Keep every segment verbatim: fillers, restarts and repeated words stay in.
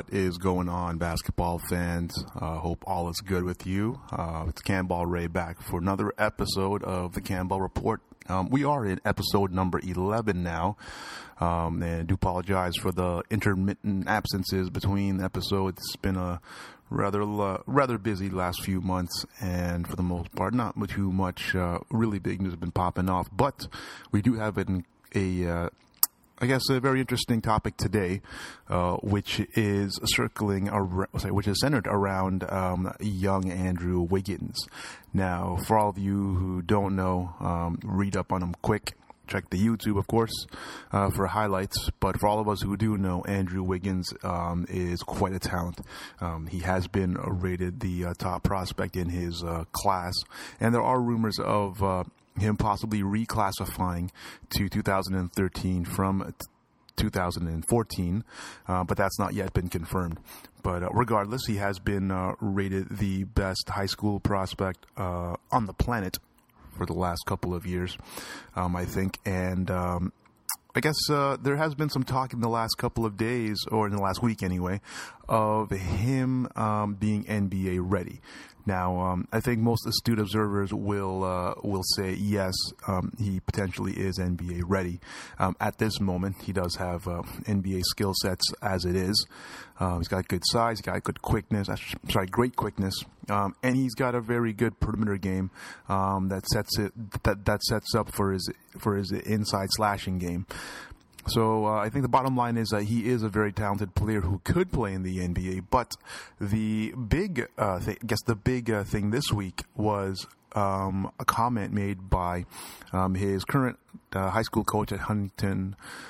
What is going on, basketball fans? Uh, hope all is good with you. Uh, it's Camball Ray back for another episode of the Camball Report. Um, we are in episode number eleven now, um, and I do apologize for the intermittent absences between episodes. It's been a rather uh, rather busy last few months, and for the most part, not too much uh, really big news has been popping off. But we do have an, a uh, I guess a very interesting topic today, uh, which is circling, ar- sorry, which is centered around um, young Andrew Wiggins. Now, for all of you who don't know, um, read up on him quick. Check the YouTube, of course, uh, for highlights. But for all of us who do know, Andrew Wiggins um, is quite a talent. Um, he has been rated the uh, top prospect in his uh, class, and there are rumors of uh, him possibly reclassifying to two thousand thirteen from two thousand fourteen, uh, but that's not yet been confirmed. But uh, regardless, he has been uh, rated the best high school prospect uh, on the planet for the last couple of years, um, I think. And um, I guess uh, there has been some talk in the last couple of days, or in the last week anyway, of him um, being N B A ready. Now, um, I think most astute observers will uh, will say yes, um, he potentially is N B A ready. Um, at this moment, he does have uh, N B A skill sets as it is. Um, he's got good size, he's got good quickness. Sorry, great quickness, um, and he's got a very good perimeter game um, that sets it that that sets up for his for his inside slashing game. So uh, I think the bottom line is that he is a very talented player who could play in the N B A. But the big, uh, th- I guess the big uh, thing this week was um, a comment made by um, his current uh, high school coach at Huntington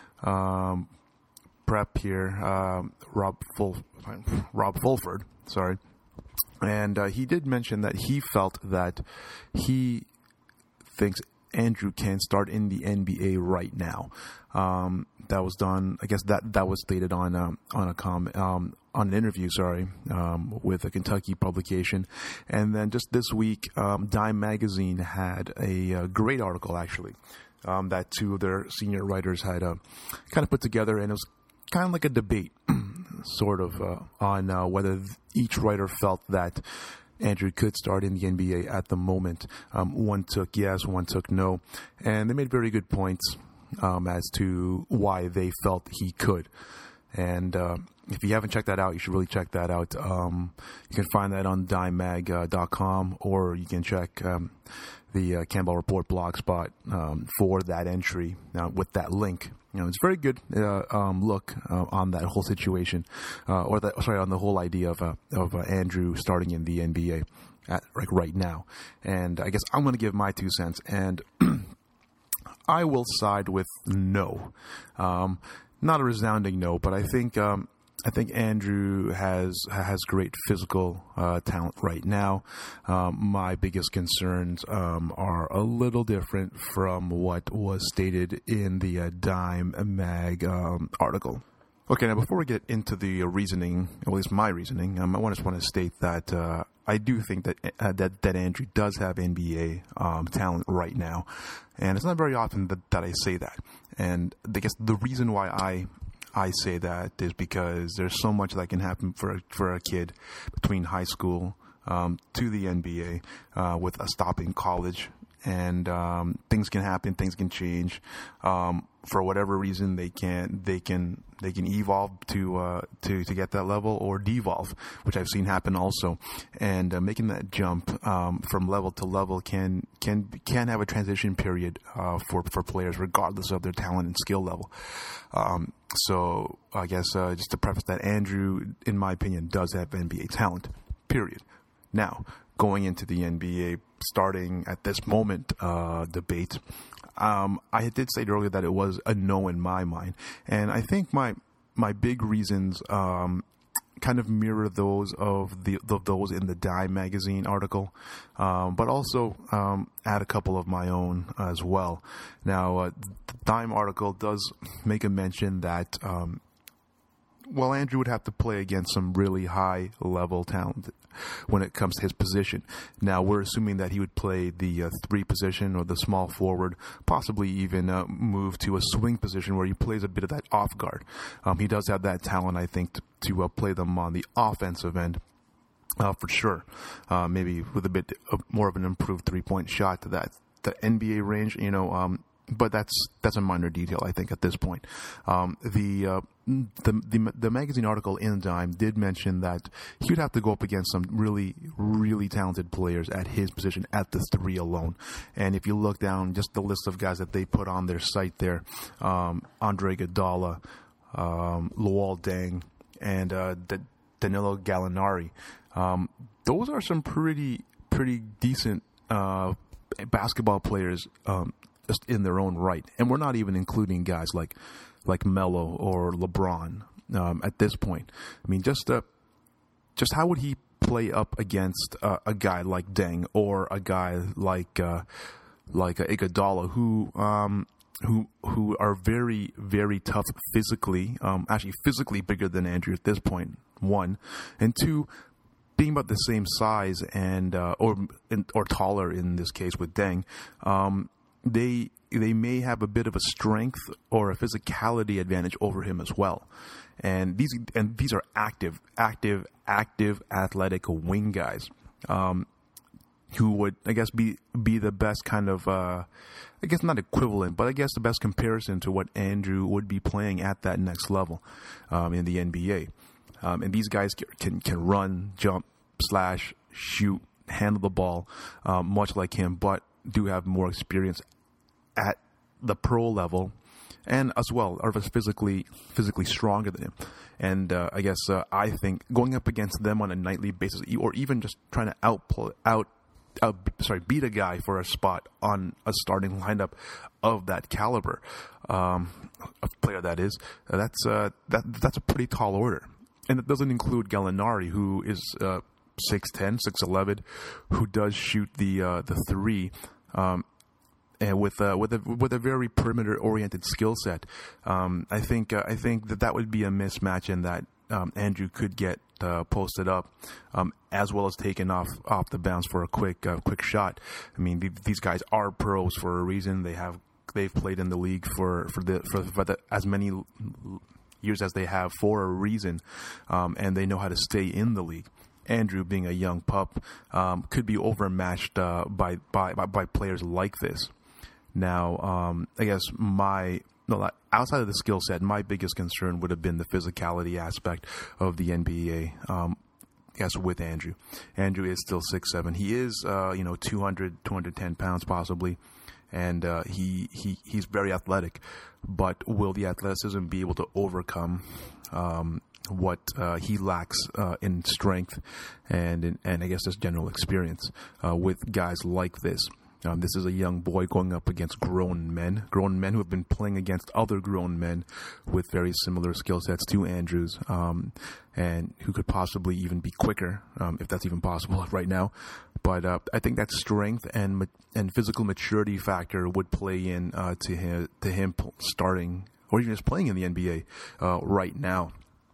um, Prep here, um, Rob Ful- Rob Fulford. Sorry, and uh, he did mention that he felt that he thinks Andrew can start in the N B A right now. Um, that was done. I guess that, that was stated on um, on a com um, on an interview. Sorry, um, with a Kentucky publication. And then just this week, um, Dime Magazine had a, a great article actually um, that two of their senior writers had uh, kind of put together, and it was kind of like a debate, sort of, uh, on uh, whether each writer felt that Andrew could start in the N B A at the moment. Um, one took yes, one took no, and they made very good points um, as to why they felt he could. And uh, if you haven't checked that out, you should really check that out. Um, you can find that on dime mag dot com, or you can check um, the uh, Camball Report blog spot um, for that entry uh, with that link. You know, it's a very good uh, um, look uh, on that whole situation, uh, or the, sorry, on the whole idea of uh, of uh, Andrew starting in the N B A at, like right now. And I guess I'm going to give my two cents, and I will side with no, um, not a resounding no, but I think um, I think Andrew has has great physical uh, talent right now. Um, my biggest concerns um, are a little different from what was stated in the uh, Dime Mag um, article. Okay, now before we get into the uh, reasoning, or at least my reasoning, um, I just want to state that uh, I do think that, uh, that that Andrew does have N B A um, talent right now, and it's not very often that, that I say that. And I guess the reason why I I say that is because there's so much that can happen for a, for a kid between high school um, to the N B A uh, with a stop in college, and um, things can happen, things can change. Um, for whatever reason, they can they can they can evolve to uh, to to get that level, or devolve, which I've seen happen also. And uh, making that jump um, from level to level can can can have a transition period uh, for for players, regardless of their talent and skill level. Um, so I guess uh, just to preface that, Andrew, in my opinion, does have N B A talent. Period. Now, going into the N B A, starting at this moment uh, debate, um, I did say earlier that it was a no in my mind, and I think my my big reasons um, kind of mirror those of the of those in the Dime Magazine article, um, but also um, add a couple of my own as well. Now, uh, the Dime article does make a mention that um, well, Andrew would have to play against some really high-level talent when it comes to his position. Now, we're assuming that he would play the uh, three position or the small forward, possibly even uh, move to a swing position where he plays a bit of that off guard. Um, he does have that talent, I think, to, to uh, play them on the offensive end. Uh, for sure, uh, maybe with a bit of more of an improved three-point shot to that the N B A range, you know. Um, but that's that's a minor detail, I think, at this point. Um, the, uh, the the the magazine article in Dime did mention that he would have to go up against some really really talented players at his position at the three alone. And if you look down just the list of guys that they put on their site there, um, Andre Iguodala, um, Luol Deng, and uh, D- Danilo Gallinari. Um, those are some pretty, pretty decent, uh, basketball players, um, just in their own right. And we're not even including guys like, like Melo or LeBron, um, at this point. I mean, just, uh, just how would he play up against, uh, a guy like Deng or a guy like, uh, like uh, Iguodala who, um, who who are very, very tough physically, um, actually physically bigger than Andrew at this point, one. And two, being about the same size and uh, or or taller in this case with Deng, um, they they may have a bit of a strength or a physicality advantage over him as well. And these and these are active, active, active, athletic wing guys. Um, who would, I guess, be be the best kind of, uh, I guess not equivalent, but I guess the best comparison to what Andrew would be playing at that next level um, in the N B A. Um, and these guys can can run, jump, slash, shoot, handle the ball, um, much like him, but do have more experience at the pro level, and as well are physically physically stronger than him. And uh, I guess uh, I think going up against them on a nightly basis, or even just trying to out out uh, sorry beat a guy for a spot on a starting lineup of that caliber, um, a player that is, uh, that's uh, that that's a pretty tall order. And it doesn't include Gallinari, who is uh, six ten, six eleven, who does shoot the uh, the three, um, and with uh, with a with a very perimeter oriented skill set. Um, I think uh, I think that that would be a mismatch, in that um, Andrew could get uh, posted up, um, as well as taken off off the bounce for a quick uh, quick shot. I mean, th- these guys are pros for a reason. They have they've played in the league for for the for, for the, as many years as they have for a reason, um, and they know how to stay in the league. Andrew, being a young pup, um, could be overmatched uh, by, by by players like this. Now, um, I guess my no, outside of the skill set, my biggest concern would have been the physicality aspect of the N B A. Um, yes, with Andrew. Andrew is still six seven. He is, uh, you know, two hundred, two hundred ten pounds possibly. And uh, he, he he's very athletic, but will the athleticism be able to overcome um, what uh, he lacks uh, in strength and in, and I guess just general experience uh, with guys like this? Um, this is a young boy going up against grown men, grown men who have been playing against other grown men with very similar skill sets to Andrew's, um, and who could possibly even be quicker, um, if that's even possible right now. But uh, I think that strength and and physical maturity factor would play in uh, to him to him starting or even just playing in the N B A uh, right now.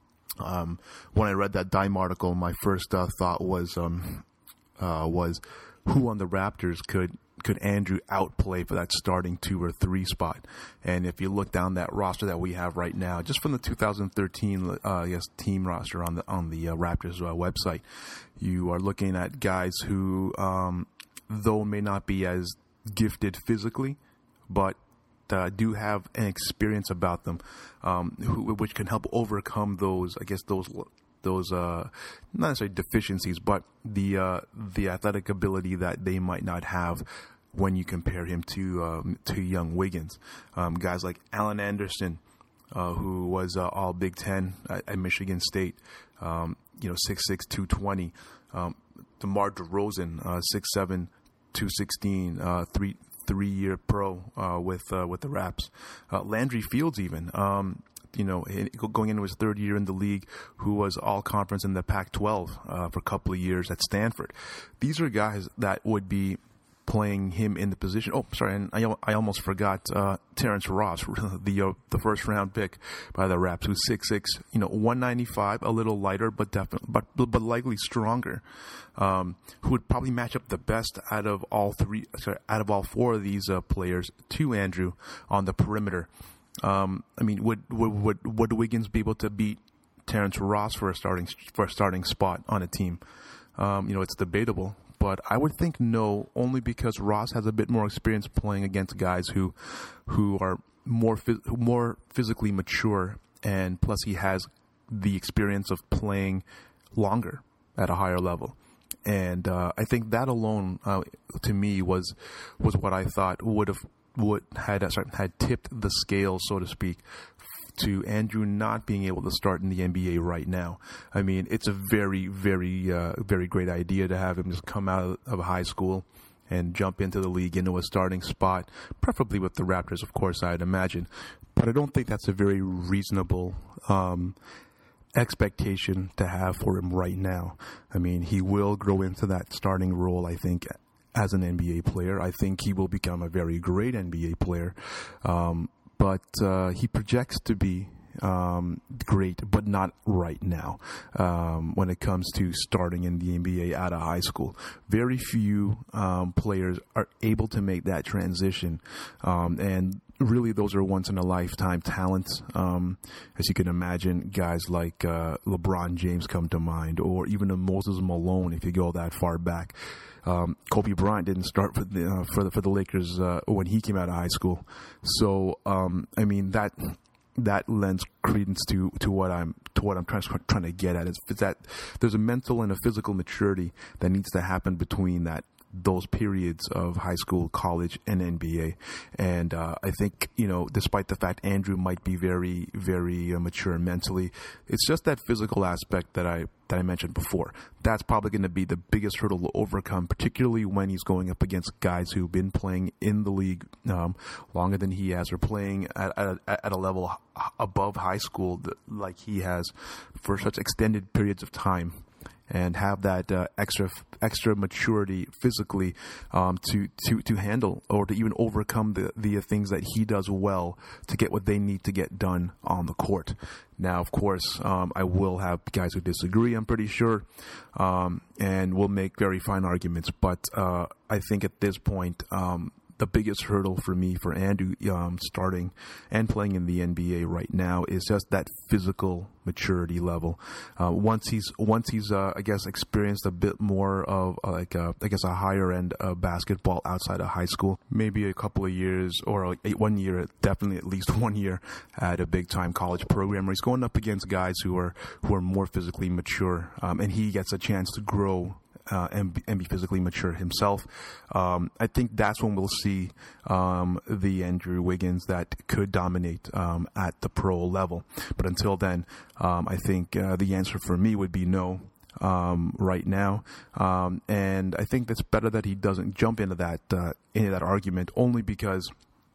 Um, when I read that Dime article, my first uh, thought was um, uh, was who on the Raptors could. could Andrew outplay for that starting two or three spot? And if you look down that roster that we have right now, just from the two thousand thirteen, uh, I guess, team roster on the on the uh, Raptors uh, website, you are looking at guys who, um, though may not be as gifted physically, but uh, do have an experience about them, um, who, which can help overcome those, I guess, those. those uh, not necessarily deficiencies, but the uh, the athletic ability that they might not have when you compare him to um, to young Wiggins. Um, guys like Allen Anderson, uh, who was uh, all Big Ten at, at Michigan State, um, you know, six six, two twenty. Um, DeMar DeRozan, uh, six seven, two sixteen, uh, three three year pro uh, with uh, with the Raps. Uh, Landry Fields, even. Um, You know, going into his third year in the league, who was all-conference in the Pac twelve uh, for a couple of years at Stanford. These are guys that would be playing him in the position. Oh, sorry, and I, I almost forgot uh, Terrence Ross, the uh, the first round pick by the Raps, who's six six, you know, one ninety-five, a little lighter, but definitely, but but likely stronger. Um, who would probably match up the best out of all three, sorry, out of all four of these uh, players to Andrew on the perimeter. Um, I mean, would, would would would Wiggins be able to beat Terrence Ross for a starting for a starting spot on a team? Um, you know, it's debatable, but I would think no, only because Ross has a bit more experience playing against guys who who are more more physically mature, and plus he has the experience of playing longer at a higher level. And uh, I think that alone, uh, to me, was was what I thought would have would had uh, sorry, had tipped the scale, so to speak, to Andrew not being able to start in the N B A right now. I mean, it's a very, very, uh, very great idea to have him just come out of high school and jump into the league, into a starting spot, preferably with the Raptors, of course, I'd imagine. But I don't think that's a very reasonable um expectation to have for him right now. I mean, he will grow into that starting role, I think, as an N B A player. I think he will become a very great N B A player. Um, but uh, he projects to be um, great, but not right now um, when it comes to starting in the N B A out of high school. Very few um, players are able to make that transition. Um, and really, those are once-in-a-lifetime talents. Um, as you can imagine, guys like uh, LeBron James come to mind, or even a Moses Malone, if you go that far back. Um, Kobe Bryant didn't start for the uh, for the for the Lakers uh, when he came out of high school. So, um, I mean, that that lends credence to, to what I'm to what I'm trying trying to get at is that there's a mental and a physical maturity that needs to happen between that. those periods of high school, college, and N B A. And uh, I think, you know, despite the fact Andrew might be very, very uh, mature mentally, it's just that physical aspect that I that I mentioned before. That's probably going to be the biggest hurdle to overcome, particularly when he's going up against guys who've been playing in the league um, longer than he has, or playing at, at, a, at a level above high school like he has for such extended periods of time. And have that uh, extra extra maturity physically um, to, to, to handle or to even overcome the, the things that he does well to get what they need to get done on the court. Now, of course, um, I will have guys who disagree, I'm pretty sure, um, and we'll make very fine arguments. But uh, I think at this point, um, the biggest hurdle for me, for Andrew, um, starting and playing in the N B A right now, is just that physical maturity level. Uh, once he's, once he's, uh, I guess, experienced a bit more of uh, like, a, I guess, a higher end of basketball outside of high school, maybe a couple of years or like one year, definitely at least one year at a big time college program where he's going up against guys who are who are more physically mature, um, and he gets a chance to grow. Uh, and, be, and be physically mature himself. Um, I think that's when we'll see um, the Andrew Wiggins that could dominate um, at the pro level. But until then, um, I think uh, the answer for me would be no um, right now. Um, and I think that's better that he doesn't jump into that uh, into that argument, only because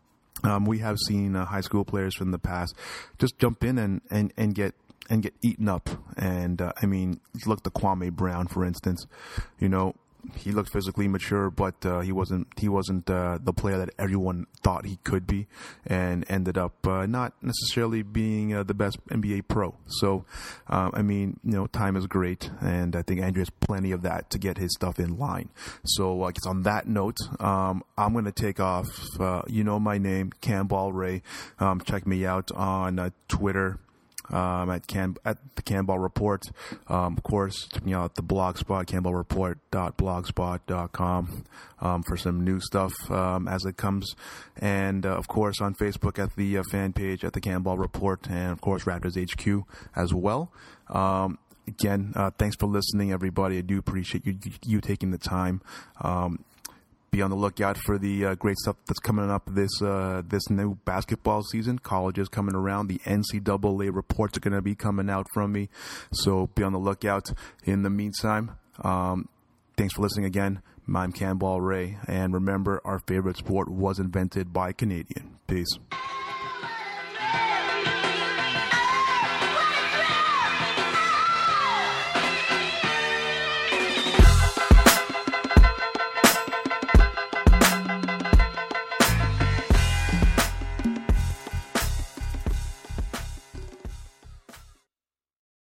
um, we have seen uh, high school players from the past just jump in and, and, and get and get eaten up. And, uh, I mean, look at Kwame Brown, for instance. You know, he looked physically mature, but uh, he wasn't he wasn't uh, the player that everyone thought he could be, and ended up uh, not necessarily being uh, the best N B A pro. So, uh, I mean, you know, time is great, and I think Andrew has plenty of that to get his stuff in line. So, I guess on that note, um, I'm going to take off. Uh, you know my name, Camball Ray. Um, check me out on uh, Twitter. Um, at Can at the Camball Report, um, of course, check me out at the blogspot, camball report dot blogspot dot com, um, for some new stuff um, as it comes, and uh, of course on Facebook at the uh, fan page at the Camball Report, and of course Raptors H Q as well. Um, again, uh, thanks for listening, everybody. I do appreciate you you taking the time. Um, Be on the lookout for the uh, great stuff that's coming up this uh, this new basketball season. College is coming around. The N C double A reports are going to be coming out from me. So be on the lookout. In the meantime, um, thanks for listening again. I'm Camball Ray. And remember, our favorite sport was invented by a Canadian. Peace.